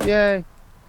Yay.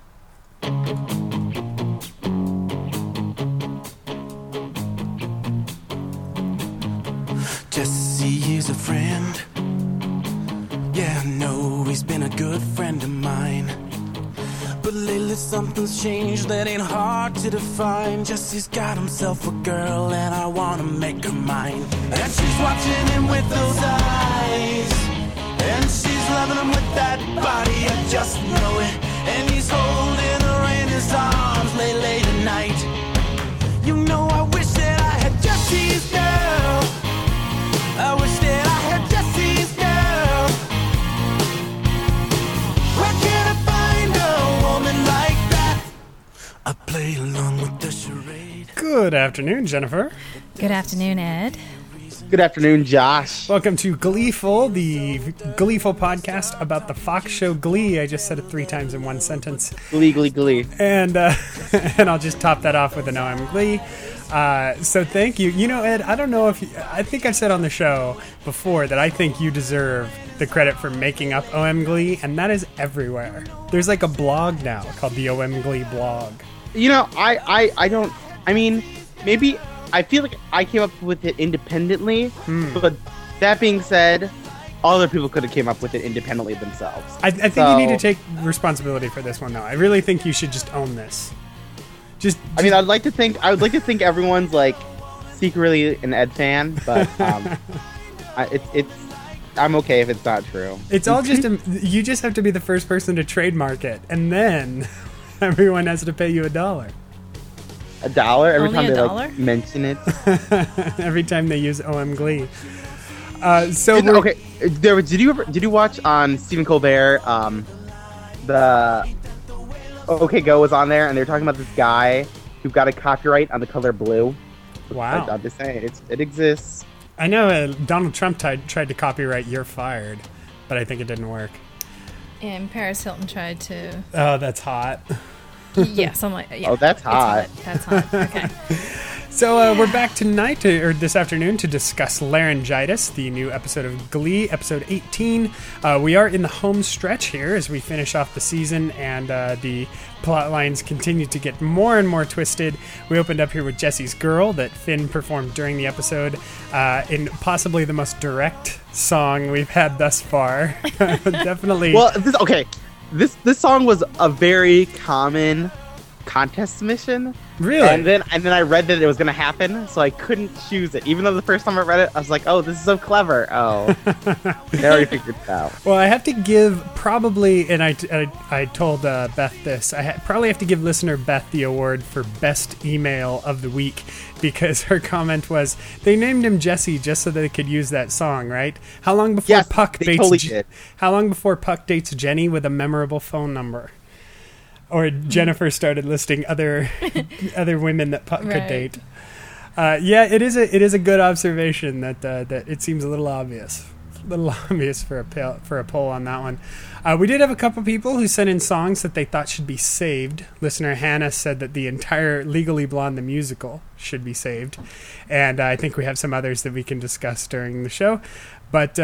Jesse is a friend. Yeah, I know he's been a good friend of mine. But lately something's changed that ain't hard to define. Jesse's got himself a girl and I wanna make her mine. And she's watching him with those eyes, and she's loving him with that body, I just know it. And he's holding her in his arms late at night. You know I wish that I had Jesse's girl. I wish that I had Jesse's girl. Where can I find a woman like that? I play along with the charade. Good afternoon, Jennifer. Good afternoon, Ed. Good afternoon, Josh. Welcome to Gleeful, the Gleeful podcast about the Fox show Glee. I just said it 3 times in one sentence. Glee. And and I'll just top that off with an OM Glee. So thank you. You know, Ed, I don't know if I think I've said on the show before that I think you deserve the credit for making up OM Glee, and that is everywhere. There's like a blog now called the OM Glee blog. You know, I don't. I mean, maybe I feel like I came up with it independently, but that being said, other people could have came up with it independently themselves. I think you need to take responsibility for this one, though. I really think you should just own this. I mean, I'd like to think everyone's like secretly an Ed fan, but I'm okay if it's not true. It's all just you just have to be the first person to trademark it, and then everyone has to pay you $1. $1 every Only time they $1? like mention it. Every time they use OM Glee. Okay, did you watch on Stephen Colbert the OK Go was on there, and they were talking about this guy who got a copyright on the color blue. Wow. I'm just saying, it exists. I know Donald Trump tried to copyright "You're Fired," but I think it didn't work. And Paris Hilton tried to. Oh, that's hot. Yeah, something like. Yeah, Oh, that's hot. That's hot. Okay. So we're back tonight, or this afternoon, to discuss Laryngitis, the new episode of Glee, episode 18. We are in the home stretch here as we finish off the season, and the plot lines continue to get more and more twisted. We opened up here with Jesse's Girl that Finn performed during the episode in possibly the most direct song we've had thus far. Definitely. Well, this song was a very common contest submission. Really? And then I read that it was going to happen, so I couldn't choose it. Even though the first time I read it, I was like, oh, this is so clever. Oh, they already figured it out. Well, I have to give probably, and I told Beth this, probably have to give listener Beth the award for best email of the week, because her comment was, they named him Jesse just so that they could use that song, right? How long before Yes, Puck they dates totally did. How long before Puck dates Jenny with a memorable phone number? Or Jennifer started listing other women that Puck could date. Yeah, it is a good observation that it seems a little obvious for a poll on that one. We did have a couple people who sent in songs that they thought should be saved. Listener Hannah said that the entire Legally Blonde the musical should be saved, and I think we have some others that we can discuss during the show. But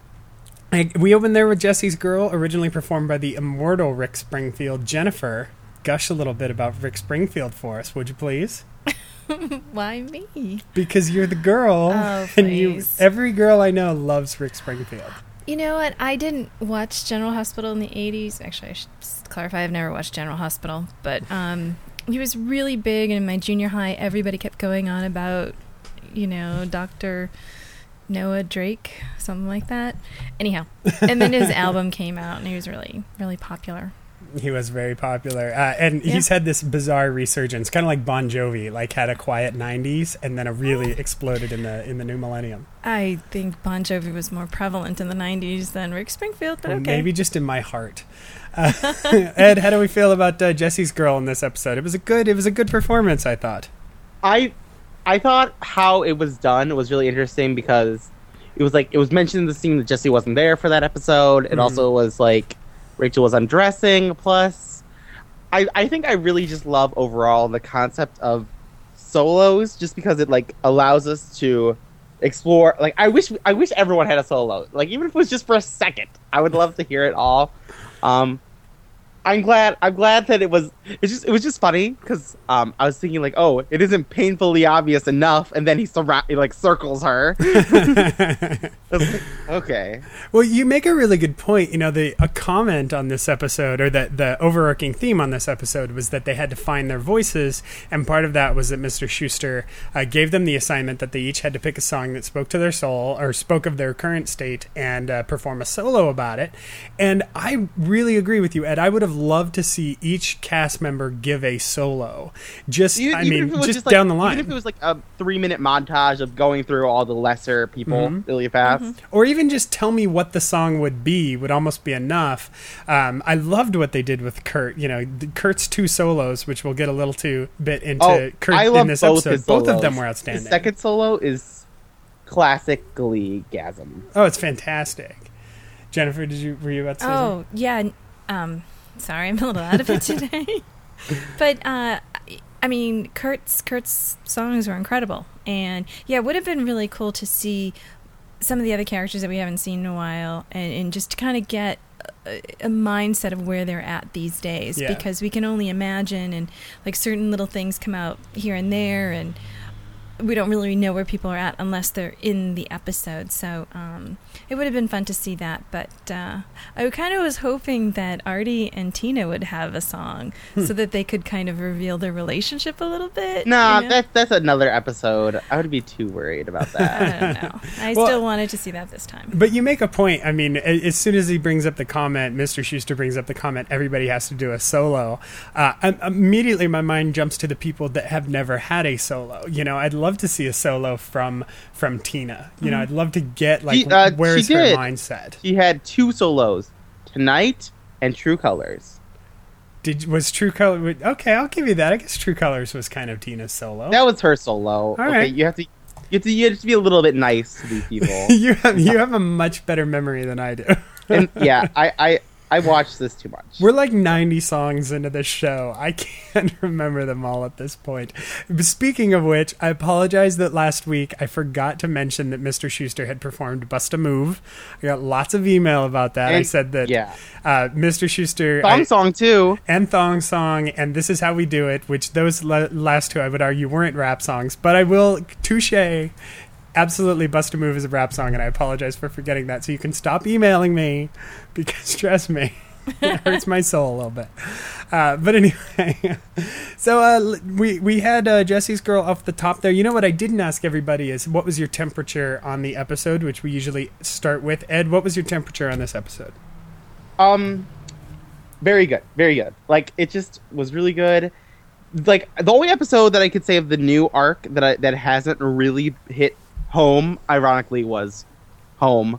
we opened there with Jesse's Girl, originally performed by the immortal Rick Springfield. Jennifer, gush a little bit about Rick Springfield for us, would you please? Why me? Because you're the girl, Oh, and every girl I know loves Rick Springfield. You know what? I didn't watch General Hospital in the 80s. Actually, I should clarify, I've never watched General Hospital. But he was really big, and in my junior high, everybody kept going on about, Dr. Noah Drake, something like that. Anyhow, and then his album came out, and he was really, really popular. He was very popular, and he's had this bizarre resurgence, kind of like Bon Jovi, like had a quiet '90s, and then really exploded in the new millennium. I think Bon Jovi was more prevalent in the '90s than Rick Springfield, but well, okay. Maybe just in my heart. Ed, how do we feel about Jesse's Girl in this episode? It was a good performance, I thought. I thought how it was done was really interesting because it was mentioned in the scene that Jesse wasn't there for that episode. It also was like Rachel was undressing. Plus, I think I really just love overall the concept of solos, just because it like allows us to explore. Like I wish everyone had a solo. Like even if it was just for a second, I would love to hear it all. I'm glad that it was just funny because I was thinking like, oh, it isn't painfully obvious enough, and then he circles her. Okay. Well, you make a really good point. You know, a comment on this episode, or the overarching theme on this episode, was that they had to find their voices, and part of that was that Mr. Schuester gave them the assignment that they each had to pick a song that spoke to their soul or spoke of their current state and perform a solo about it. And I really agree with you, Ed. I would have loved to see each cast member give a solo. Just down the line. Even if it was like a 3-minute montage of going through all the lesser people really fast. Or even just tell me what the song would almost be enough. I loved what they did with Kurt. You know, Kurt's 2 solos, which we'll get a little bit into Kurt in this episode. Both of them were outstanding. The second solo is classic Glee-gasm. Oh, it's fantastic. Jennifer, were you about to say something? Oh, yeah. Sorry, I'm a little out of it today. But, I mean, Kurt's songs were incredible. And, yeah, it would have been really cool to see some of the other characters that we haven't seen in a while and just to kind of get a mindset of where they're at these days. Yeah. Because we can only imagine, and, like, certain little things come out here and there, and we don't really know where people are at unless they're in the episode. So it would have been fun to see that. But I kind of was hoping that Artie and Tina would have a song so that they could kind of reveal their relationship a little bit. Nah, you know? that's another episode. I would be too worried about that. I don't know. I still wanted to see that this time. But you make a point. I mean, as soon as he brings up the comment, Mr. Schuester brings up the comment, everybody has to do a solo. Immediately my mind jumps to the people that have never had a solo. You know, I'd love to see a solo from Tina. You know, I'd love to get where's her mindset. She had 2 solos, Tonight and True Colors. Was True Colors? Okay, I'll give you that. I guess True Colors was kind of Tina's solo. That was her solo. All right. You have to be a little bit nice to these people. you have a much better memory than I do. And yeah, I watched this too much. We're like 90 songs into this show. I can't remember them all at this point. But speaking of which, I apologize that last week I forgot to mention that Mr. Schuester had performed Bust a Move. I got lots of email about that. I said that Mr. Schuester... Song too. And Thong Song, and This Is How We Do It, which those last 2, I would argue, weren't rap songs. But I will... Touche. Absolutely, Bust a Move is a rap song, and I apologize for forgetting that. So you can stop emailing me, because trust me, it hurts my soul a little bit. But anyway, so we had Jesse's Girl off the top there. You know what I didn't ask everybody is, what was your temperature on the episode, which we usually start with. Ed, what was your temperature on this episode? Very good, very good. Like, it just was really good. Like, the only episode that I could say of the new arc that hasn't really hit home, ironically, was Home.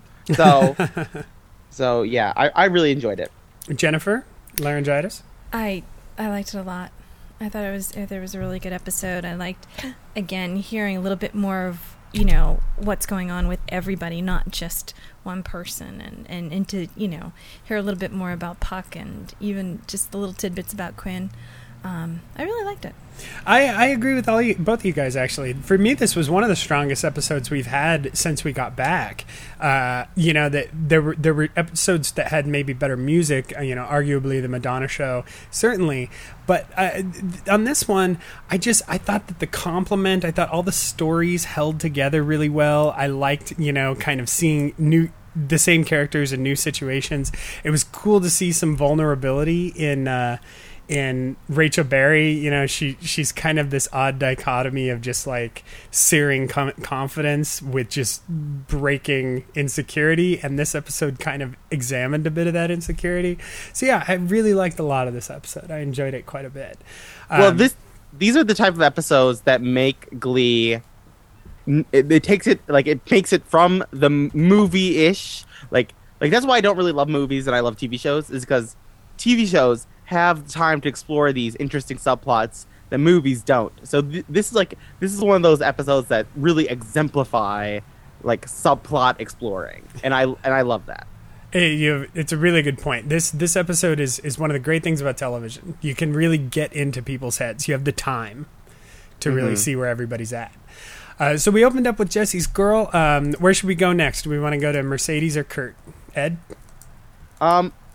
So yeah, I really enjoyed it. Jennifer, laryngitis? I liked it a lot. I thought there was a really good episode. I liked, again, hearing a little bit more of, you know, what's going on with everybody, not just one person, and to, you know, hear a little bit more about Puck and even just the little tidbits about Quinn. I really liked it. I agree with both of you guys, actually. For me, this was one of the strongest episodes we've had since we got back. You know, that there were episodes that had maybe better music, you know, arguably the Madonna Show, certainly. But on this one, I thought that I thought all the stories held together really well. I liked, you know, kind of seeing the same characters in new situations. It was cool to see some vulnerability in Rachel Berry. You know, she's kind of this odd dichotomy of just like searing confidence with just breaking insecurity, and this episode kind of examined a bit of that insecurity. So yeah, I really liked a lot of this episode. I enjoyed it quite a bit. Well, these are the type of episodes that make Glee. It makes it from the movie-ish, like that's why I don't really love movies and I love TV shows, is because TV shows have time to explore these interesting subplots that movies don't. So this is one of those episodes that really exemplify like subplot exploring, and I love that. It's a really good point. This episode is one of the great things about television. You can really get into people's heads. You have the time to really see where everybody's at. So we opened up with Jesse's Girl. Where should we go next? Do we want to go to Mercedes or Kurt? Ed?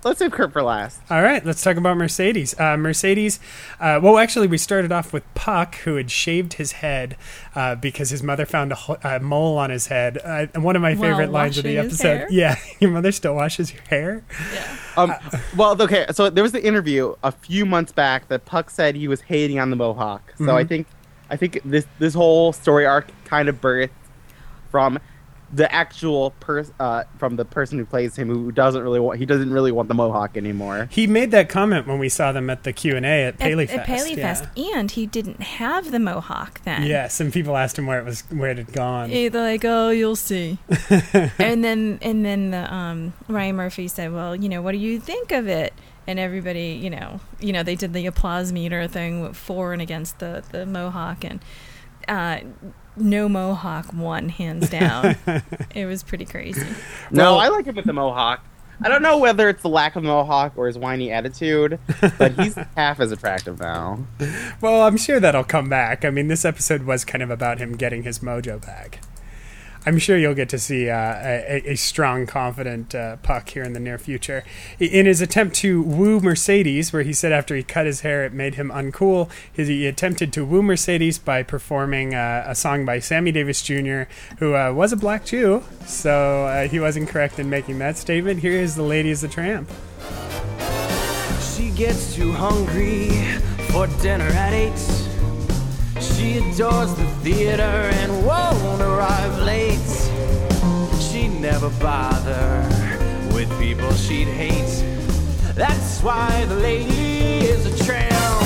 let's save Kurt for last. All right, let's talk about Mercedes. Well, actually, we started off with Puck, who had shaved his head because his mother found a mole on his head. And one of my favorite lines of the episode. Yeah, your mother still washes your hair? Yeah. Well, okay, so there was the interview a few months back that Puck said he was hating on the mohawk. So I think this whole story arc kind of birthed from the actual from the person who plays him, who doesn't really want the mohawk anymore. He made that comment when we saw them at the Q&A at Paley Fest. At Paley Fest, and he didn't have the mohawk then. Yes, and people asked him where it had gone. They're like, "Oh, you'll see." and then the Ryan Murphy said, "Well, what do you think of it?" And everybody, they did the applause meter thing with for and against the mohawk, and no mohawk won, hands down. It was pretty crazy. No, I like him with the mohawk. I don't know whether it's the lack of mohawk or his whiny attitude, but he's half as attractive now. Well, I'm sure that'll come back. I mean, this episode was kind of about him getting his mojo back. I'm sure you'll get to see a strong, confident Puck here in the near future. In his attempt to woo Mercedes, where he said after he cut his hair it made him uncool, he attempted to woo Mercedes by performing a song by Sammy Davis Jr., who was a black Jew, so he was incorrect in making that statement. Here is The Lady is a Tramp. She gets too hungry for dinner at 8. She adores the theater and won't arrive late. She'd never bother with people she'd hate. That's why the lady is a tramp.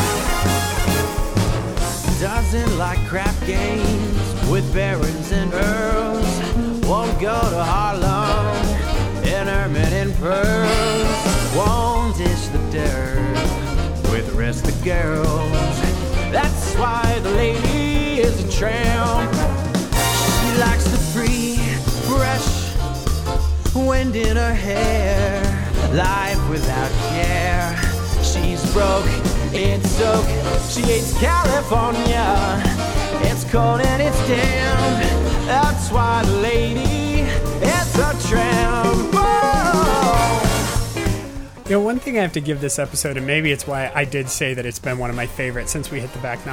Doesn't like crap games with barons and earls. Won't go to Harlem in ermine and pearls. Won't dish the dirt with the rest of the girls. That's why the lady is a tramp. She likes the free, fresh wind in her hair. Life without care. She's broke, it's soak. She hates California. It's cold and it's damp. That's why the lady is a tramp. Oh. One thing I have to give this episode, and maybe it's why I did say that it's been one of my favorites since we hit the back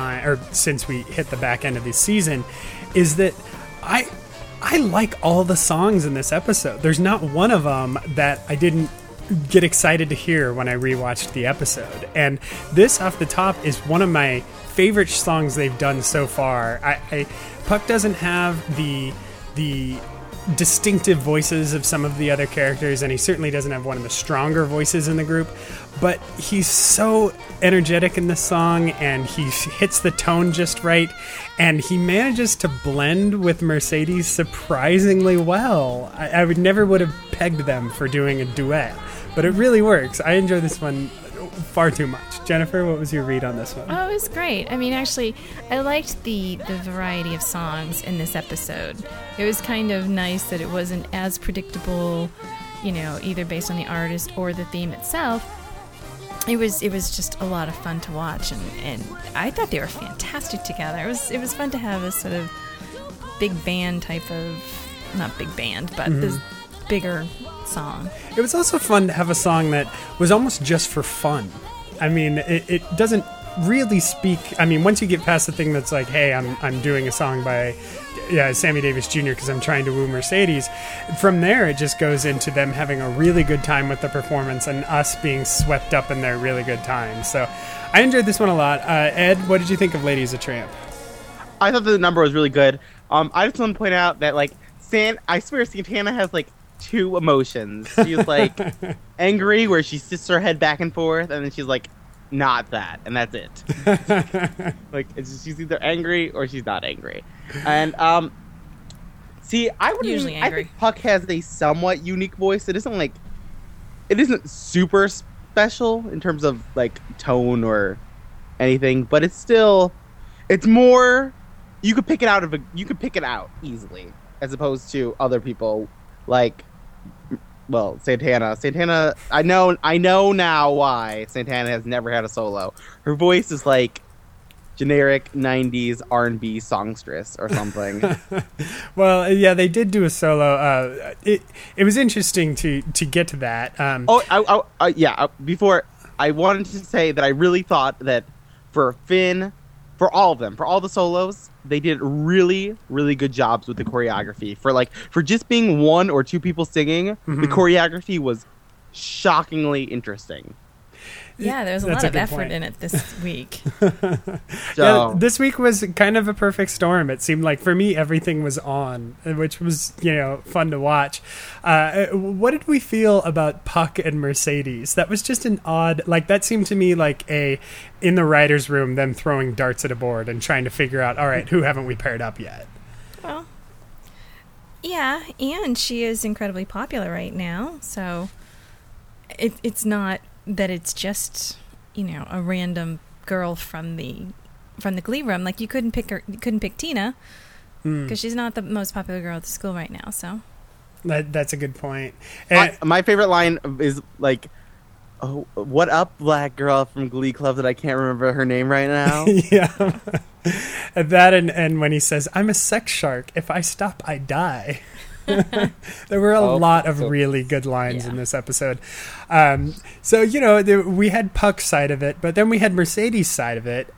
end of this season, is that I like all the songs in this episode. There's not one of them that I didn't get excited to hear when I rewatched the episode. And this, off the top, is one of my favorite songs they've done so far. Puck doesn't have the distinctive voices of some of the other characters, and he certainly doesn't have one of the stronger voices in the group, but he's so energetic in this song, and he hits the tone just right, and he manages to blend with Mercedes surprisingly well. I would have pegged them for doing a duet, but it really works. I enjoy this one far too much. Jennifer, what was your read on this one? Oh, it was great. I mean, actually, I liked the variety of songs in this episode. It was kind of nice that it wasn't as predictable, either based on the artist or the theme itself. It was just a lot of fun to watch, and I thought they were fantastic together. It was fun to have this sort of big band type of, not big band, but this bigger song. It was also fun to have a song that was almost just for fun. I mean, it doesn't really speak. I mean, once you get past the thing that's like, hey, I'm doing a song by Sammy Davis Jr. because I'm trying to woo Mercedes. From there, it just goes into them having a really good time with the performance and us being swept up in their really good time. So I enjoyed this one a lot. Ed, what did you think of Lady is a Tramp? I thought the number was really good. I just want to point out that, I swear Santana has, two emotions. She's angry, where she sits her head back and forth, and then she's not that, and that's it. She's either angry or she's not angry. And I think Puck has a somewhat unique voice. It isn't super special in terms of tone or anything, but it's more, you could pick it out easily, as opposed to other people Santana. Santana, I know now why Santana has never had a solo. Her voice is generic 90s R&B songstress or something. Well, yeah, they did do a solo. It was interesting to get to that. Before, I wanted to say that I really thought that for Finn, for all of them, for all the solos, they did really, really good jobs with the choreography. For just being one or two people singing, the choreography was shockingly interesting. Yeah, there was a lot of effort in it this week. Yeah, this week was kind of a perfect storm. It seemed like, for me, everything was on, which was, fun to watch. What did we feel about Puck and Mercedes? That was just an odd, that seemed to me like in the writer's room, them throwing darts at a board and trying to figure out, all right, who haven't we paired up yet? Well, yeah, and she is incredibly popular right now, so it's not that it's just a random girl from the Glee room. Like, you couldn't pick Tina because she's not the most popular girl at the school right now. So that's a good point. My favorite line is "Oh, what up, black girl from Glee Club that I can't remember her name right now." Yeah, that and when he says, "I'm a sex shark. If I stop, I die." There were a lot of really good lines in this episode. So we had Puck's side of it, but then we had Mercedes' side of it,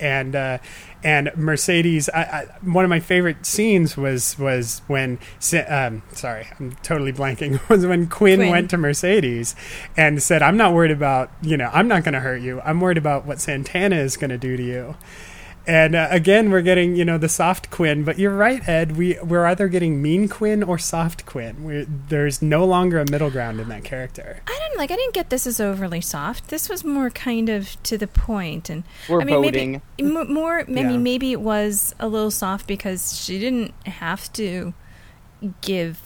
and Mercedes. One of my favorite scenes was when sorry, I'm totally blanking. Was when Quinn went to Mercedes and said, "I'm not worried about I'm not going to hurt you. I'm worried about what Santana is going to do to you." And again, we're getting, the soft Quinn. But you're right, Ed. We're either getting mean Quinn or soft Quinn. There's no longer a middle ground in that character. I didn't get this as overly soft. This was more kind of to the point. And voting. Maybe it was a little soft because she didn't have to give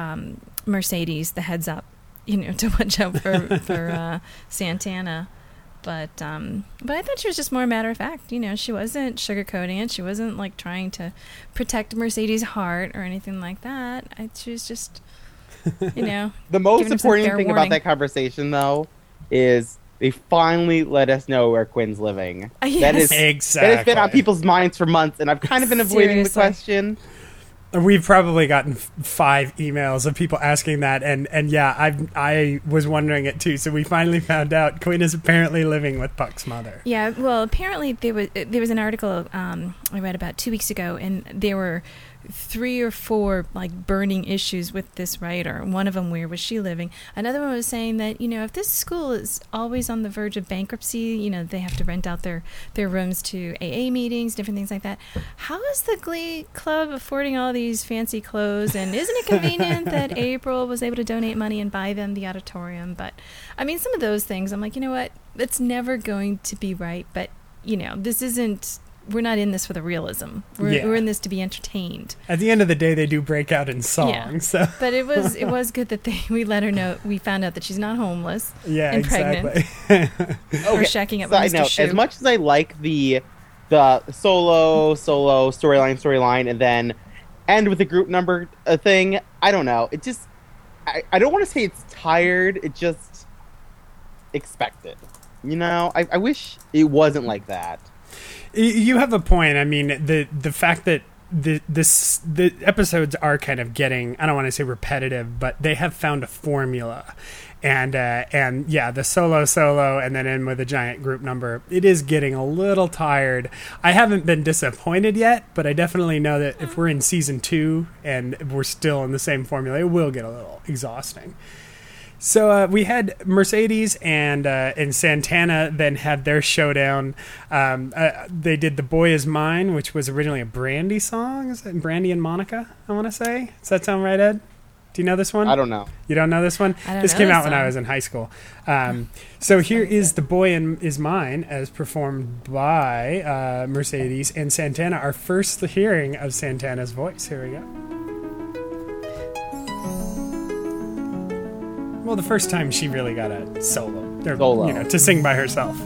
Mercedes the heads up, to watch out for Santana. But I thought she was just more matter of fact. She wasn't sugarcoating it. She wasn't trying to protect Mercedes' heart or anything like that. She was just, The most important thing about that conversation, though, is they finally let us know where Quinn's living. Yes. That has been on people's minds for months, and I've kind of been avoiding the question. We've probably gotten 5 emails of people asking that, and yeah, I was wondering it too. So we finally found out Quinn is apparently living with Puck's mother. Yeah, well, apparently there was an article I read about 2 weeks ago, and there were 3 or 4 burning issues with this writer. One of them, where was she living? Another one was saying that if this school is always on the verge of bankruptcy, they have to rent out their rooms to AA meetings, different things like that. How is the Glee Club affording all these fancy clothes? And isn't it convenient that April was able to donate money and buy them the auditorium? But some of those things, I'm like, you know what? It's never going to be right. But this isn't. We're not in this for the realism. We're in this to be entertained. At the end of the day, they do break out in song. Yeah. So. But it was good that we let her know. We found out that she's not homeless. Yeah, and exactly. Pregnant. Or shacking up with Mr. Shu. As much as I like the solo storyline, and then end with the group number thing, I don't know. It just I don't want to say it's tired. It just expected. I wish it wasn't like that. You have a point. The fact that the episodes are kind of getting, I don't want to say repetitive, but they have found a formula. And yeah, the solo and then end with a giant group number. It is getting a little tired. I haven't been disappointed yet, but I definitely know that if we're in season 2 and we're still in the same formula, it will get a little exhausting. So we had Mercedes and Santana then had their showdown. They did "The Boy Is Mine," which was originally a Brandy song. Is it Brandy and Monica, I want to say? Does that sound right, Ed? Do you know this one? I don't know. You don't know this one? This came out when I was in high school. So here is "The Boy Is Mine" as performed by Mercedes and Santana. Our first hearing of Santana's voice. Here we go. Well, the first time she really got a solo. To sing by herself.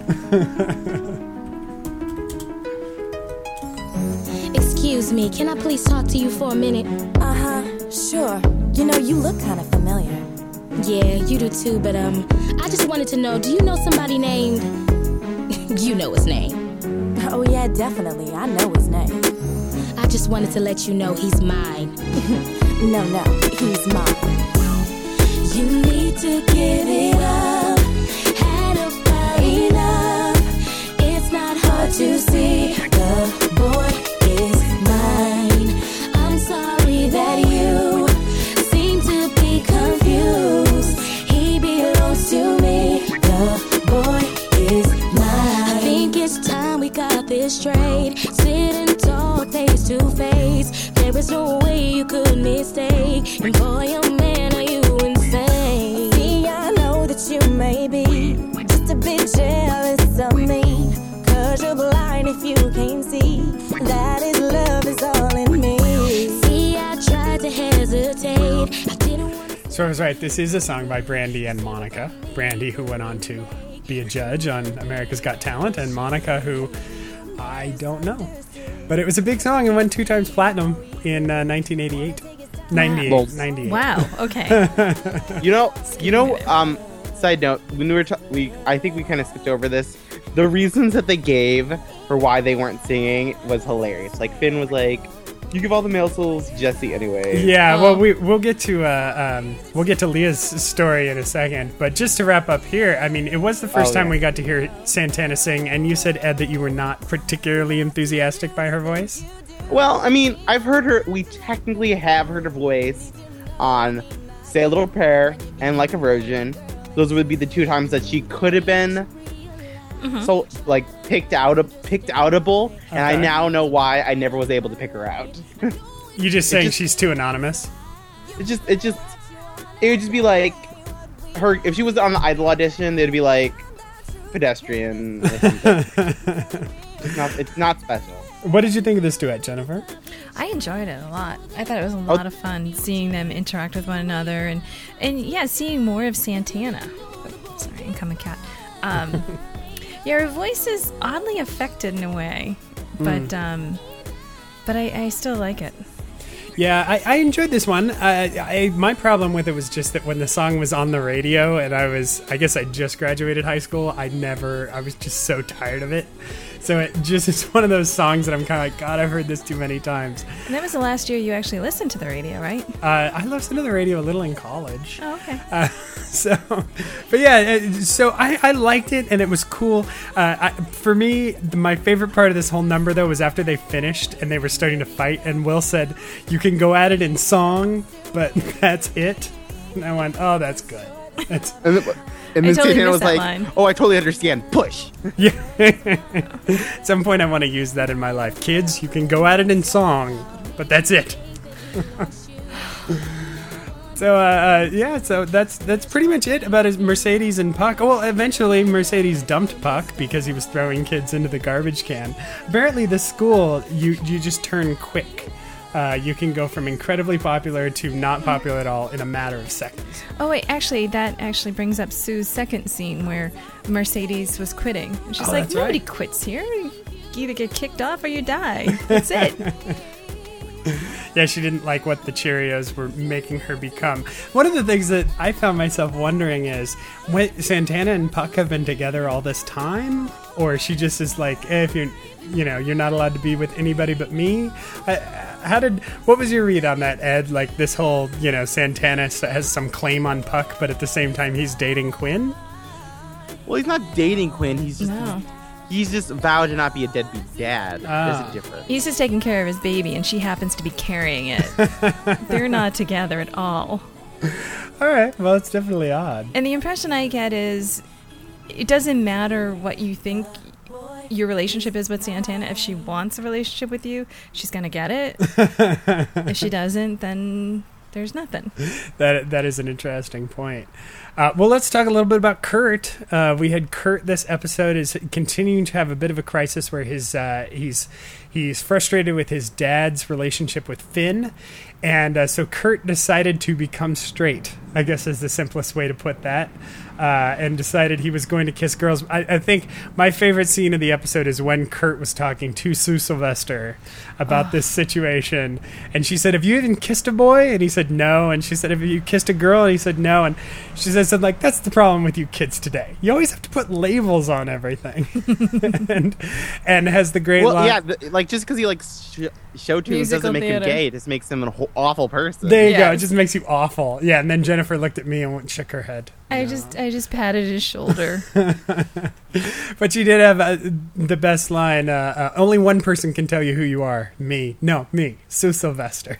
Excuse me, can I please talk to you for a minute? Sure. You look kind of familiar. Yeah, you do too, but I just wanted to know, do you know somebody named... You know his name. Oh yeah, definitely. I know his name. I just wanted to let you know he's mine. No, he's mine. You need to give it up. Had about enough. It's not hard to see. The boy is mine. I'm sorry that you seem to be confused. He belongs to me. The boy is mine. I think it's time we got this straight. Sit and talk face to face. There is no way you could mistake. And boy, oh man, are you insane. See, I know that you may be just a bit jealous of me. 'Cause you're blind if you can't see that his love is all in me. See, I tried to hesitate. I didn't want to. So I was right. This is a song by Brandy and Monica. Brandy, who went on to be a judge on America's Got Talent, and Monica, who I don't know. But it was a big song and went 2 times platinum in 1988. 98. Wow. Okay. Side note, when I think we kind of skipped over this. The reasons that they gave for why they weren't singing was hilarious. Like, Finn was like, you give all the male souls Jesse anyway. Yeah, well, we'll get to Leah's story in a second, but just to wrap up here, I mean, it was the first time we got to hear Santana sing, and you said, Ed, that you were not particularly enthusiastic by her voice. Well, I mean, I've heard her. We technically have heard her voice on "Say a Little Prayer" and "Like a Virgin." Those would be the 2 times that she could have been so like picked outable, and I now know why I never was able to pick her out. You just saying she's too anonymous? It would just be like her if she was on the Idol audition. They'd be like pedestrian or something. It's not special. What did you think of this duet, Jennifer? I enjoyed it a lot. I thought it was a lot of fun seeing them interact with one another and yeah, seeing more of Santana. Oh, sorry, incoming cat. Yeah, her voice is oddly affected in a way, but I still like it. Yeah, I enjoyed this one. My problem with it was just that when the song was on the radio, and I guess I just graduated high school, I was just so tired of it. So it's one of those songs that I'm kind of like, God, I've heard this too many times. And that was the last year you actually listened to the radio, right? I listened to the radio a little in college. Oh, okay. But yeah, so I liked it, and it was cool. For me, my favorite part of this whole number, though, was after they finished and they were starting to fight, and Will said, you can go at it in song, but that's it. And I went, oh, that's good. And then totally Santana was missed that like, line. oh, I totally understand. Push. Yeah. At some point, I want to use that in my life. Kids, you can go at it in song, but that's it. So that's pretty much it about his Mercedes and Puck. Well, eventually Mercedes dumped Puck because he was throwing kids into the garbage can. Apparently, the school, you just turn quick. You can go from incredibly popular to not popular at all in a matter of seconds. Oh, wait, actually, that actually brings up Sue's second scene where Mercedes was quitting. She's like, nobody quits here. You either get kicked off or you die. That's it. Yeah, she didn't like what the Cheerios were making her become. One of the things that I found myself wondering is, when Santana and Puck have been together all this time? Or she just is like, if you're not allowed to be with anybody but me? What was your read on that, Ed? Like this whole, Santana has some claim on Puck, but at the same time he's dating Quinn? Well, he's not dating Quinn. He's just vowed to not be a deadbeat dad. There's a difference. He's just taking care of his baby, and she happens to be carrying it. They're not together at all. All right. Well, it's definitely odd. And the impression I get is it doesn't matter what you think your relationship is with Santana. If she wants a relationship with you, she's going to get it. If she doesn't, then there's nothing. That is an interesting point. Well, let's talk a little bit about Kurt. We had Kurt this episode is continuing to have a bit of a crisis where he's frustrated with his dad's relationship with Finn, And so Kurt decided to become straight, I guess is the simplest way to put that, and decided he was going to kiss girls. I think my favorite scene of the episode is when Kurt was talking to Sue Sylvester about this situation. And she said, have you even kissed a boy? And he said, no. And she said, have you kissed a girl? And he said, no. And she said, like, that's the problem with you kids today. You always have to put labels on everything. and has the great line. Yeah, like, just because he likes show tunes doesn't make him gay. It just makes him an awful person. There you go. It just makes you awful. Yeah, and then Jennifer looked at me and shook her head. I just patted his shoulder. But she did have the best line. Only one person can tell you who you are. Me. No, me. Sue Sylvester.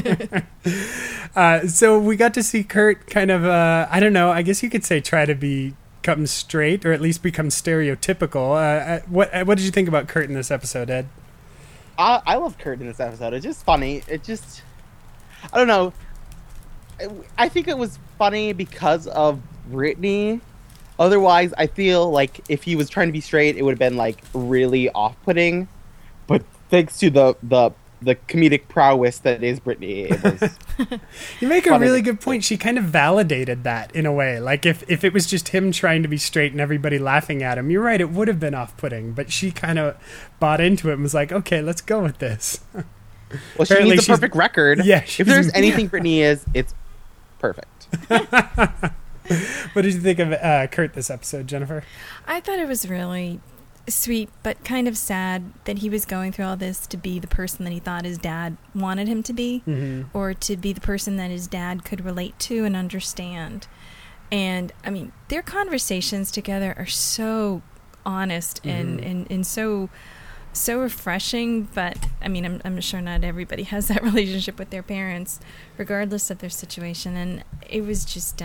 So we got to see Kurt kind of, I don't know, I guess you could say try to become straight, or at least become stereotypical. What did you think about Kurt in this episode, Ed? I love Kurt in this episode. It's just funny. I don't know. I think it was funny because of Brittany. Otherwise, I feel like if he was trying to be straight, it would have been like really off-putting. But thanks to the comedic prowess that is Brittany, it was. You make a really good point. She kind of validated that in a way. Like if it was just him trying to be straight and everybody laughing at him, you're right, it would have been off-putting. But she kind of bought into it and was like, okay, let's go with this. Well, she needs a perfect record. Yeah. If there's anything Brittany is, it's perfect. What did you think of Kurt this episode, Jennifer? I thought it was really sweet, but kind of sad that he was going through all this to be the person that he thought his dad wanted him to be, or to be the person that his dad could relate to and understand. And, I mean, their conversations together are so honest and so refreshing, but, I mean, I'm sure not everybody has that relationship with their parents, regardless of their situation. And it was just...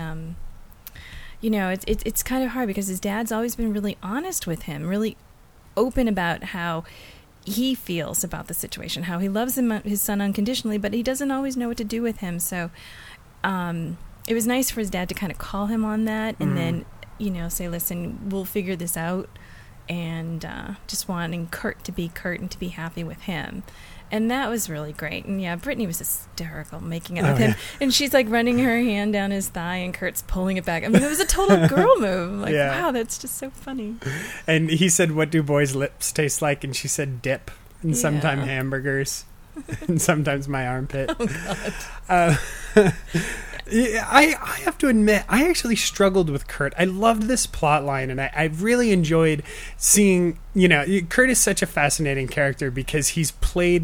it's kind of hard because his dad's always been really honest with him, really open about how he feels about the situation, how he loves his son unconditionally, but he doesn't always know what to do with him. So it was nice for his dad to kind of call him on that and then, say, listen, we'll figure this out, and just wanting Kurt to be Kurt and to be happy with him. And that was really great. And yeah, Brittany was hysterical making out with him. Yeah. And she's like running her hand down his thigh and Kurt's pulling it back. I mean, it was a total girl move. Like, wow, that's just so funny. And he said, what do boys' lips taste like? And she said dip. And sometimes hamburgers. And sometimes my armpit. Oh, God. I have to admit, I actually struggled with Kurt. I loved this plot line, and I really enjoyed seeing, Kurt is such a fascinating character because he's played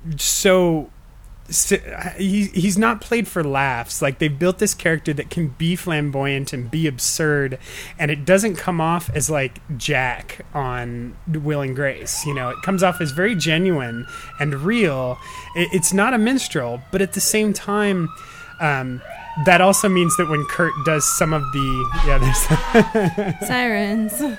he's not played for laughs. Like, they've built this character that can be flamboyant and be absurd, and it doesn't come off as like Jack on Will and Grace. It comes off as very genuine and real. It's not a minstrel, but at the same time, that also means that when Kurt does some of the... there's sirens.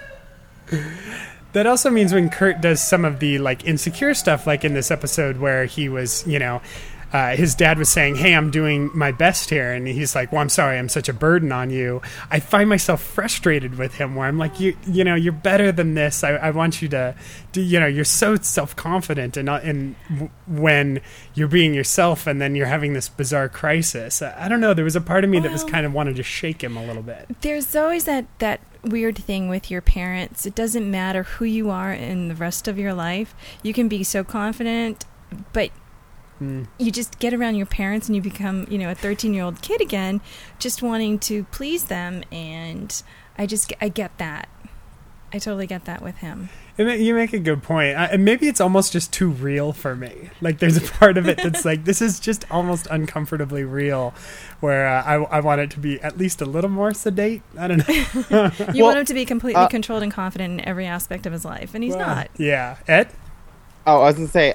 That also means when Kurt does some of the like insecure stuff, like in this episode where he was, his dad was saying, hey, I'm doing my best here. And he's like, well, I'm sorry, I'm such a burden on you. I find myself frustrated with him where I'm like, you're better than this. I want you to you're so self-confident and when you're being yourself and then you're having this bizarre crisis. I don't know. There was a part of me that was kind of wanted to shake him a little bit. There's always that weird thing with your parents. It doesn't matter who you are in the rest of your life. You can be so confident, but you just get around your parents and you become, a 13-year-old kid again, just wanting to please them. And I get that. I totally get that with him. You make a good point. Maybe it's almost just too real for me. Like, there's a part of it that's like, this is just almost uncomfortably real, where I want it to be at least a little more sedate. I don't know. You want him to be completely controlled and confident in every aspect of his life, and he's not. Yeah. Ed? Oh, I was going to say,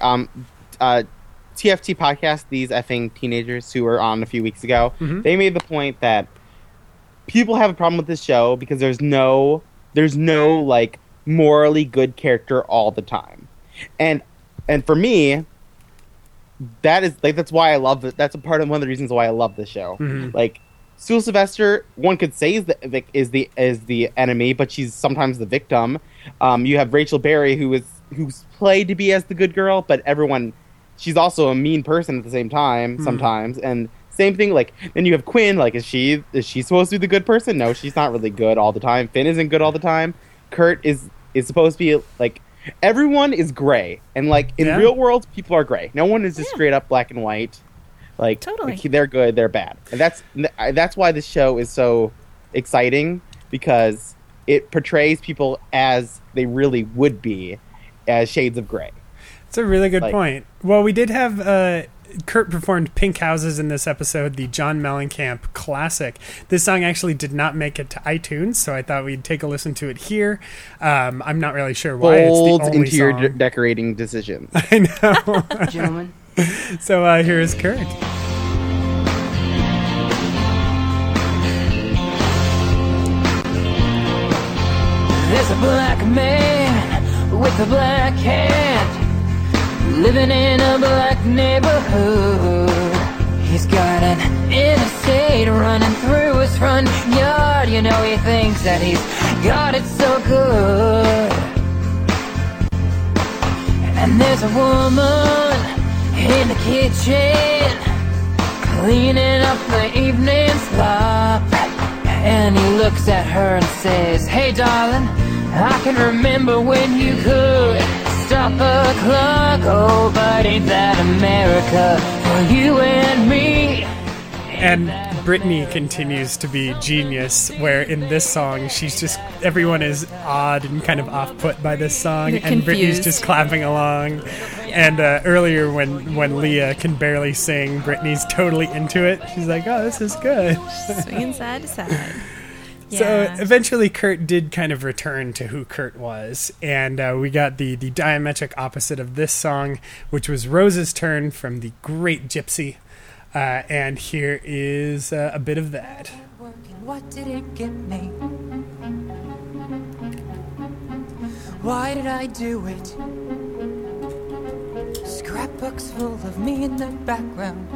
TFT podcast, these effing teenagers who were on a few weeks ago, they made the point that people have a problem with this show because there's no like morally good character all the time, and for me, that is like that's why I love it. That's one of the reasons why I love this show. Like, Sue Sylvester, one could say is the enemy, but she's sometimes the victim. You have Rachel Berry, who's played to be as the good girl, but everyone she's also a mean person at the same time sometimes. And same thing, like, then you have Quinn, like, is she supposed to be the good person? No, she's not really good all the time. Finn isn't good all the time. Kurt is supposed to be, like, everyone is gray. And, like, in real world, people are gray. No one is just straight up black and white. Like, Totally. like, they're good, they're bad. And that's why this show is so exciting, because it portrays people as they really would be, as shades of gray. It's a really good point. Well, we did have Kurt performed Pink Houses in this episode, the John Mellencamp classic. This song actually did not make it to iTunes, so I thought we'd take a listen to it here. I'm not really sure why. Bold it's the only interior song. decorating decisions. I know. Gentlemen. So here's Kurt. There's a black man with a black hand, living in a black neighborhood. He's got an interstate running through his front yard. You know, he thinks that he's got it so good. And there's a woman in the kitchen, cleaning up the evening slop. And he looks at her and says, "Hey darling, I can remember when you could stop a clock. Oh, but ain't that America for you and me?" And Brittany continues to be genius, where in this song, she's just, everyone is odd and kind of off-put by this song, They're and Brittany's confused. just clapping along. And earlier when Leah can barely sing, Brittany's totally into it. She's like, oh, this is good. Swinging side to side. So Yeah. eventually Kurt did kind of return to who Kurt was, and we got the diametric opposite of this song, which was Rose's Turn from the Great Gypsy. And here is a bit of that. What did it get me? Why did I do it? Scrapbooks full of me in the background.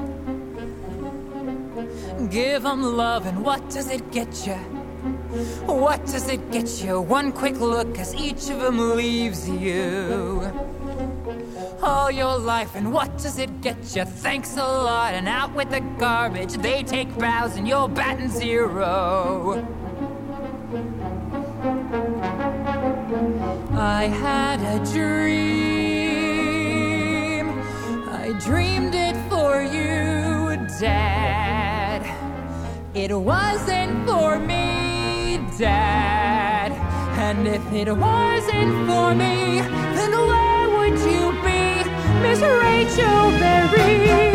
Give 'em love, and what does it get you? What does it get you? One quick look as each of them leaves you. All your life, and what does it get you? Thanks a lot, and out with the garbage. They take bows, and you're batting zero. I had a dream. I dreamed it for you, Dad. It wasn't for me, Dad. And if it wasn't for me, then where would you be, Miss Rachel Berry?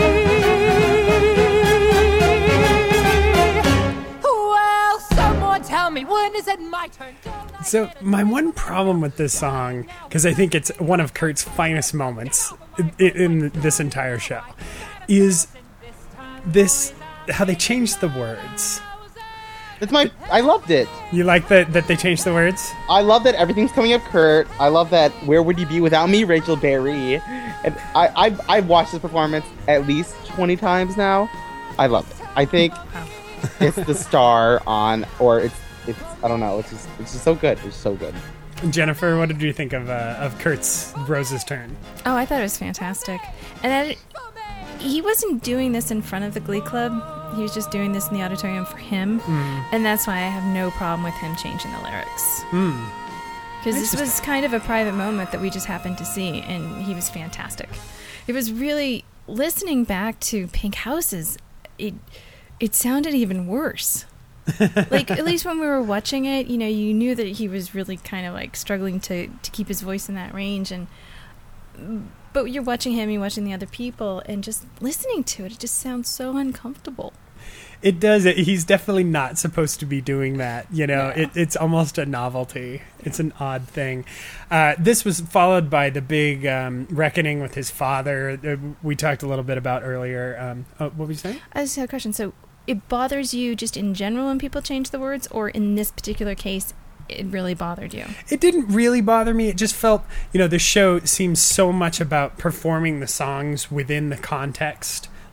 Well, someone tell me, when is it my turn? So my one problem with this song, because I think it's one of Kurt's finest moments in this entire show, is this, how they changed the words. I loved it. You like that they changed the words? I love that everything's coming up Kurt. I love that where would you be without me, Rachel Berry? And I've watched this performance at least 20 times now. I love it. I think it's the star on, or it's I don't know. It's just so good. It's so good. Jennifer, what did you think of Kurt's Rose's Turn? Oh, I thought it was fantastic. And he wasn't doing this in front of the Glee Club. He was just doing this in the auditorium for him. And that's why I have no problem with him changing the lyrics. Because this was kind of a private moment that we just happened to see, and he was fantastic. It was really, listening back to Pink Houses, it sounded even worse. Like, at least when we were watching it, you know, you knew that he was really kind of like struggling to keep his voice in that range, but you're watching him, you're watching the other people, and just listening to it just sounds so uncomfortable. It does. He's definitely not supposed to be doing that. You know, it's almost a novelty. It's an odd thing. This was followed by the big reckoning with his father. We talked a little bit about earlier. What were you saying? I just had a question. So it bothers you just in general when people change the words, or in this particular case, it really bothered you? It didn't really bother me. It just felt, you know, the show seems so much about performing the songs within the context.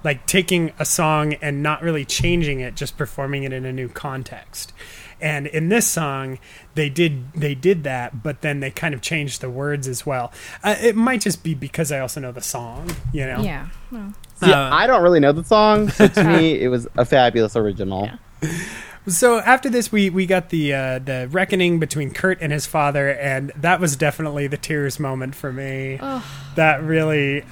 like taking a song and not really changing it, just performing it in a new context. And in this song, they did that, but then they kind of changed the words as well. It might just be because I also know the song, you know? Yeah. Well, Yeah, I don't really know the song, so to me, it was a fabulous original. Yeah. So after this, we got the reckoning between Kurt and his father, and that was definitely the tears moment for me. Oh. That really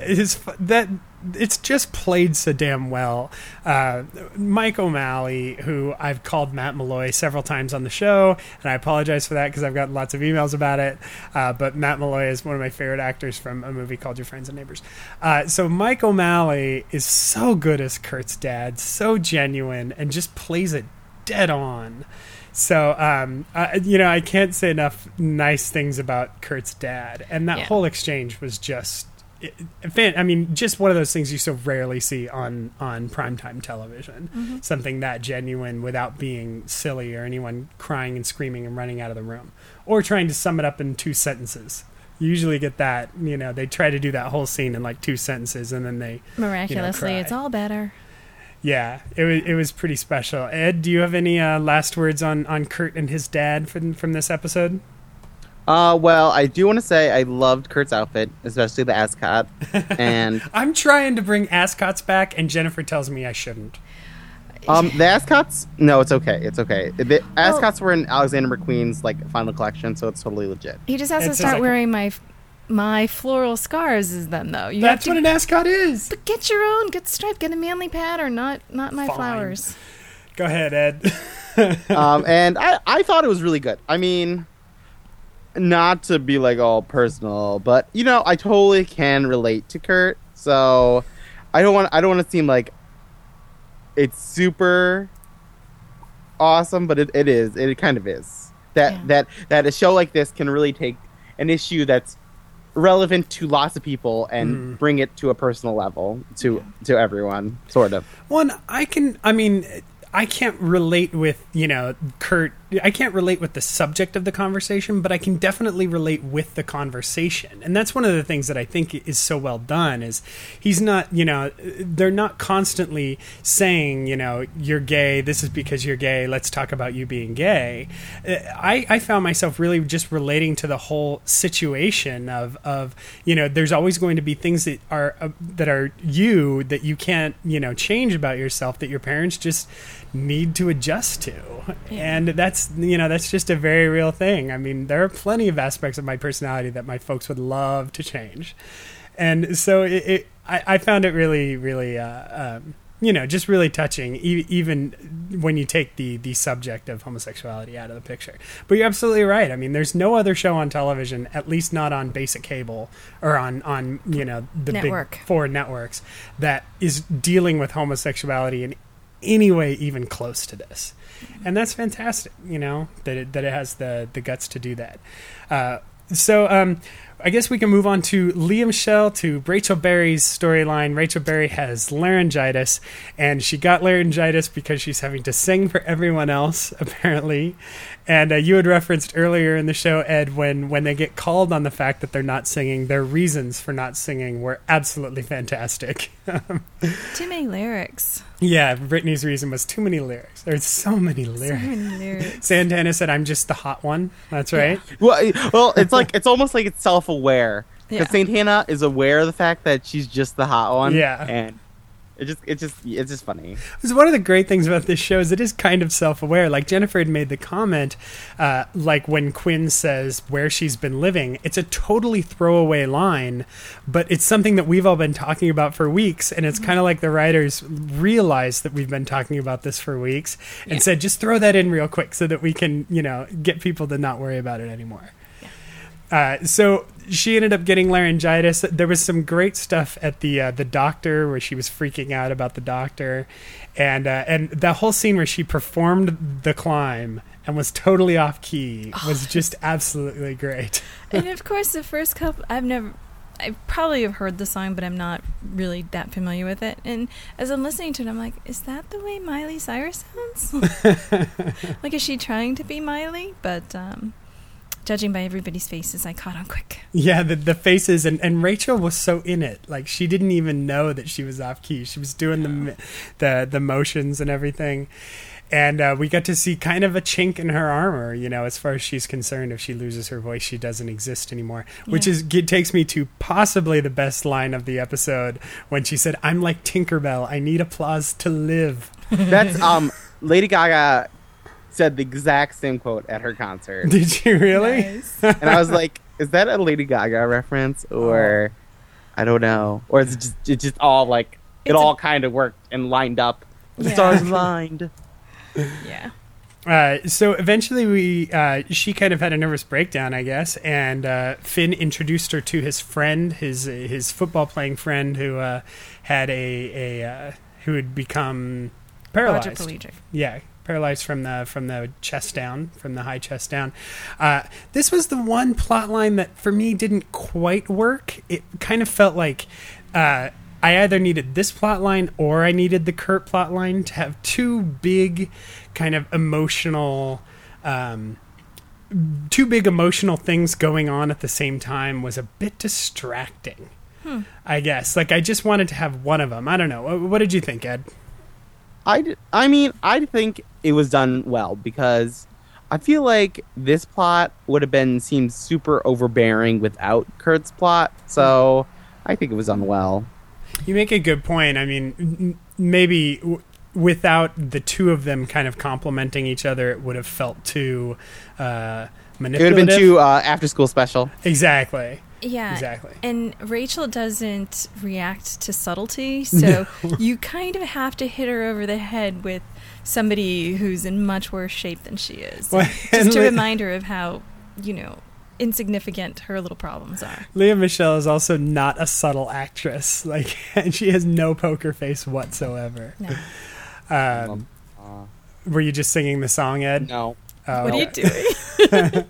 it's just played so damn well. Mike O'Malley, who I've called Matt Malloy several times on the show, and I apologize for that because I've gotten lots of emails about it. But Matt Malloy is one of my favorite actors from a movie called Your Friends and Neighbors. So Mike O'Malley is so good as Kurt's dad, so genuine, and just plays it dead on. So, I can't say enough nice things about Kurt's dad. And that whole exchange was just, just one of those things you so rarely see on primetime television. Mm-hmm. Something that genuine without being silly or anyone crying and screaming and running out of the room. Or trying to sum it up in 2 sentences. You usually get that, they try to do that whole scene in like 2 sentences and then they miraculously, cry. it's all better. Yeah, it was pretty special. Ed, do you have any last words on Kurt and his dad from this episode? Well, I do want to say I loved Kurt's outfit, especially the ascot. And I'm trying to bring ascots back, and Jennifer tells me I shouldn't. The ascots? No, it's okay. It's okay. The ascots were in Alexander McQueen's final collection, so it's totally legit. He just has to start wearing my floral scars as them, though. That's what an ascot is. But get your own. Get striped. Get a manly pattern, not my flowers. Go ahead, Ed. And I thought it was really good. I mean, not to be all personal, but I totally can relate to Kurt. So I don't want to seem like it's super awesome, but it is. It kind of is. That a show like this can really take an issue that's relevant to lots of people and bring it to a personal level to everyone, sort of. I can't relate with, Kurt. I can't relate with the subject of the conversation, but I can definitely relate with the conversation. And that's one of the things that I think is so well done is he's not, they're not constantly saying, you're gay, this is because you're gay, let's talk about you being gay. I found myself really just relating to the whole situation of there's always going to be things that are you that you can't, change about yourself that your parents just need to adjust to. And that's just a very real thing. I mean, there are plenty of aspects of my personality that my folks would love to change. And so I found it really, really, just really touching, even when you take the subject of homosexuality out of the picture. But you're absolutely right. I mean, there's no other show on television, at least not on basic cable or on the network. Big 4 networks, that is dealing with homosexuality in any way even close to this. And that's fantastic, that it has the guts to do that. So I guess we can move on to Lea Michele, to Rachel Berry's storyline. Rachel Berry has laryngitis, and she got laryngitis because she's having to sing for everyone else, apparently. And you had referenced earlier in the show, Ed, when they get called on the fact that they're not singing, their reasons for not singing were absolutely fantastic. Too many lyrics. Yeah, Britney's reason was too many lyrics. There's so many lyrics. So many lyrics. Santana said, "I'm just the hot one." That's right. Yeah. Well, it's almost like it's self-aware because Santana is aware of the fact that she's just the hot one. Yeah, and it's just funny. It's one of the great things about this show is it is kind of self-aware. Like Jennifer had made the comment, like when Quinn says where she's been living, it's a totally throwaway line, but it's something that we've all been talking about for weeks, and it's kind of like the writers realized that we've been talking about this for weeks and said, just throw that in real quick so that we can, get people to not worry about it anymore. So she ended up getting laryngitis. There was some great stuff at the doctor where she was freaking out about the doctor, and that whole scene where she performed the climb and was totally off key was just absolutely great. And of course, the first couple, I probably have heard the song, but I'm not really that familiar with it. And as I'm listening to it, I'm like, is that the way Miley Cyrus sounds? Like, is she trying to be Miley? But judging by everybody's faces, I caught on quick. Yeah, the faces, and Rachel was so in it. Like, she didn't even know that she was off key. She was doing the motions and everything. And we got to see kind of a chink in her armor, you know, as far as she's concerned. If she loses her voice, she doesn't exist anymore. Which takes me to possibly the best line of the episode when she said, "I'm like Tinkerbell. I need applause to live." That's Lady Gaga said the exact same quote at her concert. Did you really? Nice. And I was like, is that a Lady Gaga reference? Or I don't know. Or is it just all like, it all kind of worked and lined up. The stars aligned. Yeah. So eventually she kind of had a nervous breakdown, I guess, and Finn introduced her to his friend, his football playing friend who had who had become paralyzed. Quadriplegic. Yeah, paralyzed from the chest down, from the high chest down. This was the one plot line that for me didn't quite work. It kind of felt like I either needed this plot line or I needed the Kurt plot line to have two big kind of emotional things going on at the same time was a bit distracting. I guess. Like, I just wanted to have one of them. I don't know. What did you think, Ed? I mean, I think it was done well because I feel like this plot would have seemed super overbearing without Kurt's plot. So I think it was done well. You make a good point. I mean, maybe without the two of them kind of complementing each other, it would have felt too manipulative. It would have been too after-school special. Exactly. Yeah. Exactly. And Rachel doesn't react to subtlety, so you kind of have to hit her over the head with somebody who's in much worse shape than she is. Well, just to remind her of how, insignificant her little problems are. Lea Michele is also not a subtle actress. Like, and she has no poker face whatsoever. No. Were you just singing the song, Ed? No. What are you doing?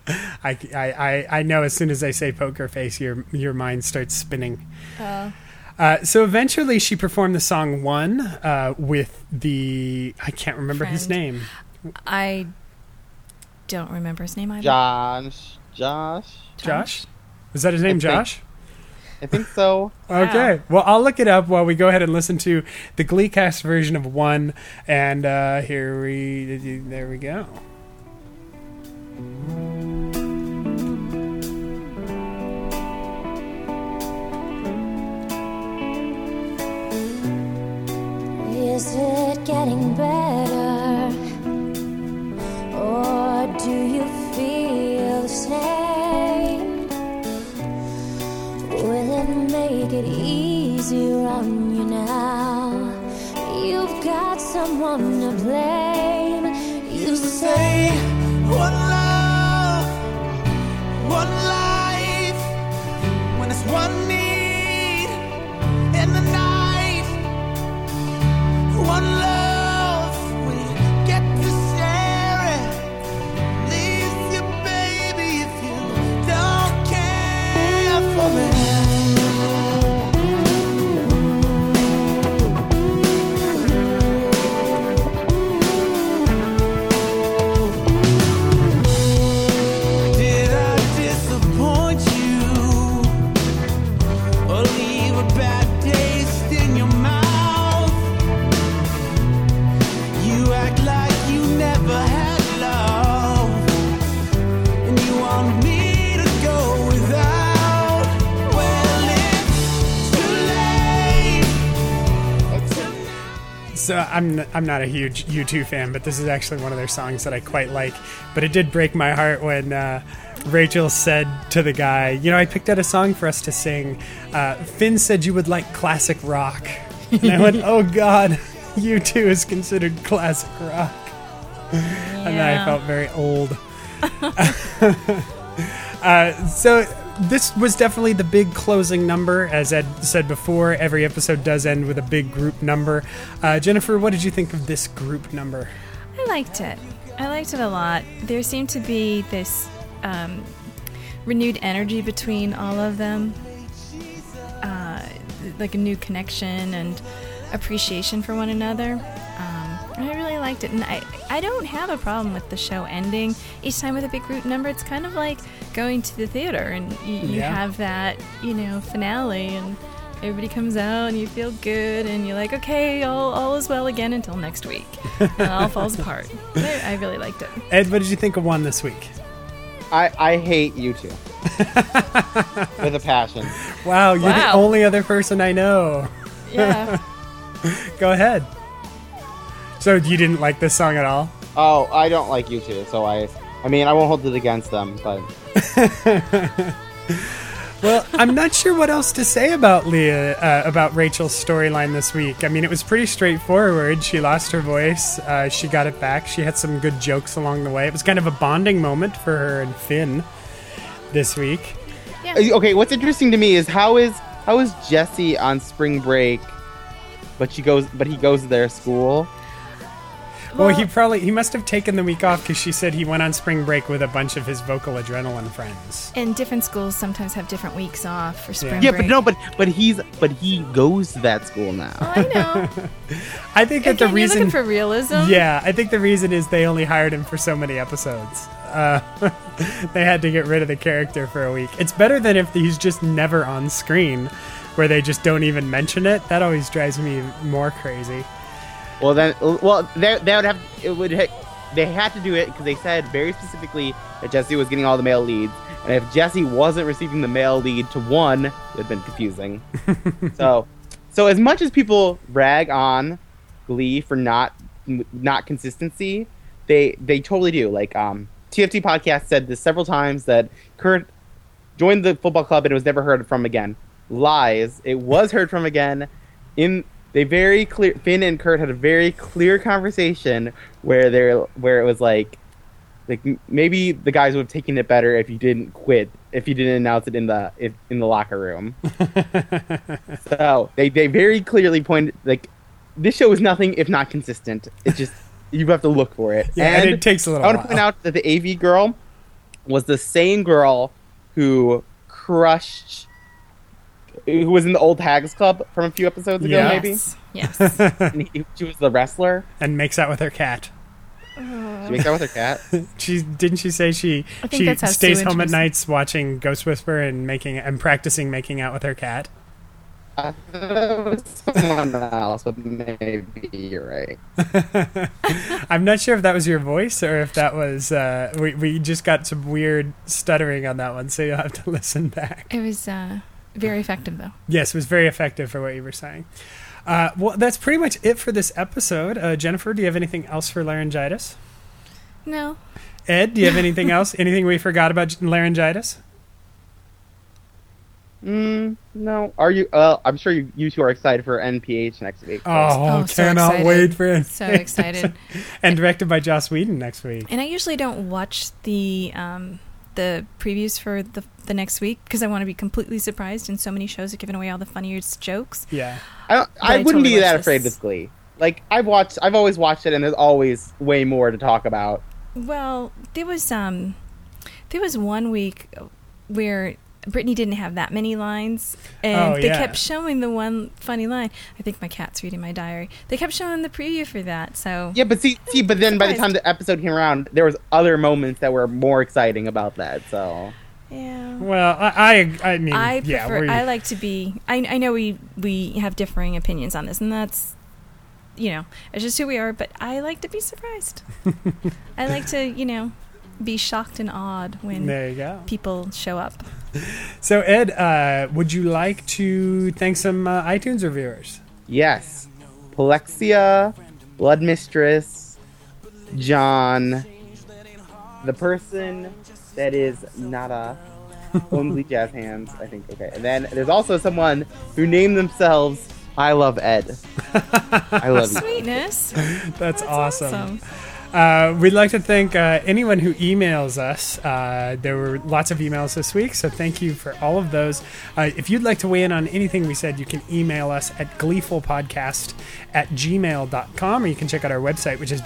I know as soon as I say poker face, your mind starts spinning. So eventually she performed the song One with I can't remember his name. I don't remember his name either. Josh? Was that his name, Josh? I think so. Okay. Well, I'll look it up while we go ahead and listen to the Gleecast version of One. And there we go. Is it getting better? Or do you feel the same? Will it make it easier on you now? You've got someone to blame. You say, one love, one life, when it's one need in the night. One love, we get to share it. Leave you, baby, if you don't care for me. Did I disappoint you or leave a bad taste in your mouth? You act like you never had love, and you want me to go without. Well, it's too late. So I'm not a huge U2 fan, but this is actually one of their songs that I quite like. But it did break my heart when Rachel said to the guy, I picked out a song for us to sing. Finn said you would like classic rock. And I went, oh God, U2 is considered classic rock. And then I felt very old. So this was definitely the big closing number. As Ed said before, every episode does end with a big group number. Jennifer, what did you think of this group number? I liked it. I liked it a lot. There seemed to be this renewed energy between all of them, like a new connection and appreciation for one another. I really liked it, and I don't have a problem with the show ending each time with a big group number. It's kind of like going to the theater, and you have that, finale, and everybody comes out, and you feel good, and you're like, okay, all is well again until next week. And it all falls apart. But I really liked it. Ed, what did you think of One this week? I hate you two. With a passion. Wow, you're the only other person I know. Yeah. Go ahead. So you didn't like this song at all? Oh, I don't like you two, so I won't hold it against them, but... Well, I'm not sure what else to say about about Rachel's storyline this week. I mean, it was pretty straightforward. She lost her voice. She got it back. She had some good jokes along the way. It was kind of a bonding moment for her and Finn this week. Yeah. Okay, what's interesting to me is how is Jesse on spring break, but he goes to their school? Well, he must have taken the week off because she said he went on spring break with a bunch of his vocal adrenaline friends. And different schools sometimes have different weeks off for spring Yeah, break. but he goes to that school now. Oh, I know. I think that the Again, reason you're looking for realism. Yeah, I think the reason is they only hired him for so many episodes. They had to get rid of the character for a week. It's better than if he's just never on screen, where they just don't even mention it. That always drives me more crazy. They had to do it because they said very specifically that Jesse was getting all the male leads, and if Jesse wasn't receiving the male lead to one, it would have been confusing. so as much as people rag on Glee for not consistency, they totally do. Like TFT podcast said this several times that Kurt joined the football club and it was never heard from again. Lies. It was heard from again. Finn and Kurt had a very clear conversation where it was like maybe the guys would have taken it better if you didn't quit, if you didn't announce it in the locker room. So they very clearly pointed, like, this show is nothing if not consistent. It's just you have to look for it. Yeah, and it takes a little while. I want to point out that the AV girl was the same girl who was in the old Hags Club from a few episodes ago, maybe? Yes. And she was the wrestler. And makes out with her cat. She makes out with her cat? Didn't she say she stays home at nights watching Ghost Whisperer and practicing making out with her cat? I thought it was someone else, but maybe you're right. I'm not sure if that was your voice or if that was... we just got some weird stuttering on that one, so you'll have to listen back. It was... very effective, though. Yes, it was very effective for what you were saying. Well, that's pretty much it for this episode. Jennifer, do you have anything else for laryngitis? No. Ed, do you have anything else? Anything we forgot about laryngitis? No. Are you? I'm sure you two are excited for NPH next week. Oh, so cannot excited. wait for it. So excited. And directed by Joss Whedon next week. And I usually don't watch the previews for the next week because I want to be completely surprised, and so many shows are giving away all the funniest jokes. Yeah. I wouldn't totally be that watch afraid this. with Glee. Like, I've always watched it, and there's always way more to talk about. Well, there was one week where Brittany didn't have that many lines, and they kept showing the one funny line. I think my cat's reading my diary. They kept showing the preview for that. So yeah, but but then by the time the episode came around, there was other moments that were more exciting about that. So yeah. Well, I mean, I prefer. I like to be. I know we have differing opinions on this, and that's, it's just who we are. But I like to be surprised. I like to, be shocked and awed when there you go. people show up. So, Ed, would you like to thank some iTunes reviewers? Yes. Polexia, Blood Mistress, John, the person that is Nada, Only Jazz Hands, I think. Okay. And then there's also someone who named themselves I Love Ed. I love you. Sweetness. That's awesome. We'd like to thank anyone who emails us. There were lots of emails this week, so thank you for all of those. If you'd like to weigh in on anything we said, you can email us at gleefulpodcast@gmail.com, or you can check out our website, which is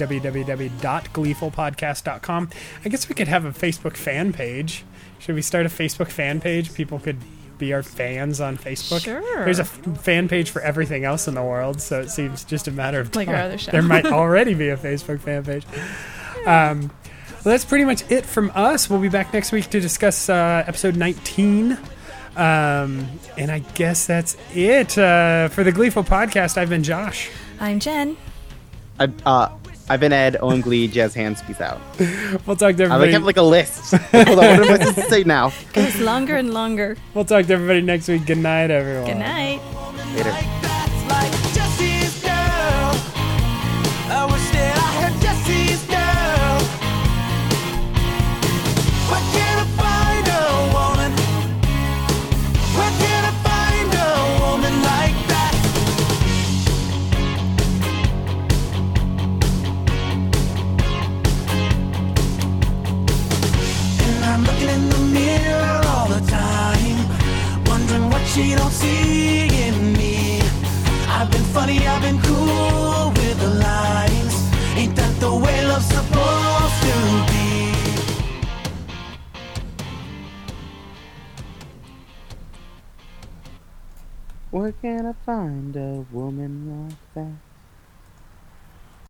www.gleefulpodcast.com. I guess we could have a Facebook fan page. Should we start a Facebook fan page? People could be our fans on Facebook. Sure. There's a fan page for everything else in the world, so it seems just a matter of time. Like our other show. There might already be a Facebook fan page. Well, that's pretty much it from us. We'll be back next week to discuss episode 19. And I guess that's it. For the Gleeful Podcast, I've been Josh. I'm Jen. I've been Ed. OM Jazz hands. Peace out. We'll talk to I everybody. have like a list. Hold on, what am I supposed to say now? Goes longer and longer. We'll talk to everybody next week. Good night, everyone. Good night. Later. That's like Jesse's girl. I wish that I had Jesse's girl. Where can I find a woman? Where can I find a woman like that? And I'm looking in the mirror all the time, wondering what she don't see in me. I've been funny, I've been cool with the lines. Ain't that the way love's supposed to be? Where can I find a woman like that?